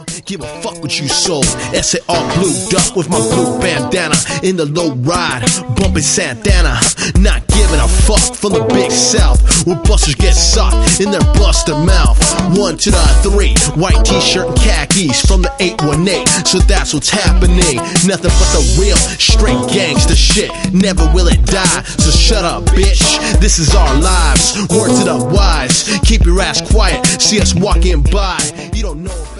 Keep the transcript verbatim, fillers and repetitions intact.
give a fuck what you sold. S A R blued up with my blue bandana in the low ride, bumping Santana. Not giving a fuck from the big south, where busters get socked in their buster mouth. One to the three, white t-shirt and khakis from the eight one eight. So that's what's happening. Nothing but the real, straight gangsta shit. Never will it die, so shut up, bitch. This is our lives. Word to the wise, keep your ass quiet. See us walking by, you don't know about